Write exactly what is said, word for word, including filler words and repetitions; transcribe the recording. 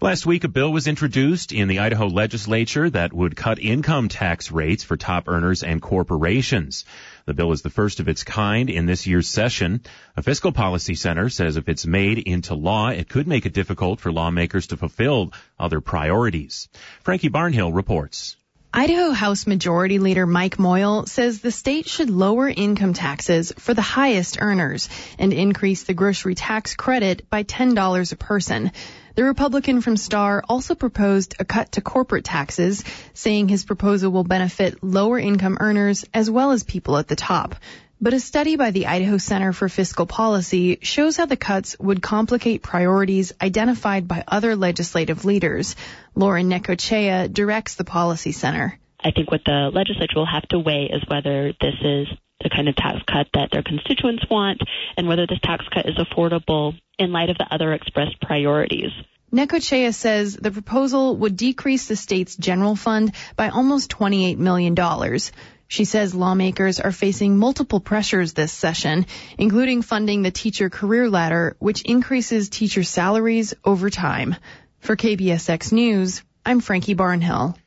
Last week, a bill was introduced in the Idaho legislature that would cut income tax rates for top earners and corporations. The bill is the first of its kind in this year's session. A fiscal policy center says if it's made into law, it could make it difficult for lawmakers to fulfill other priorities. Frankie Barnhill reports. Idaho House Majority Leader Mike Moyle says the state should lower income taxes for the highest earners and increase the grocery tax credit by ten dollars a person. The Republican from Star also proposed a cut to corporate taxes, saying his proposal will benefit lower income earners as well as people at the top. But a study by the Idaho Center for Fiscal Policy shows how the cuts would complicate priorities identified by other legislative leaders. Lauren Necochea directs the Policy Center. I think what the legislature will have to weigh is whether this is the kind of tax cut that their constituents want and whether this tax cut is affordable in light of the other expressed priorities. Necochea says the proposal would decrease the state's general fund by almost twenty-eight million dollars. She says lawmakers are facing multiple pressures this session, including funding the teacher career ladder, which increases teacher salaries over time. For K B S X News, I'm Frankie Barnhill.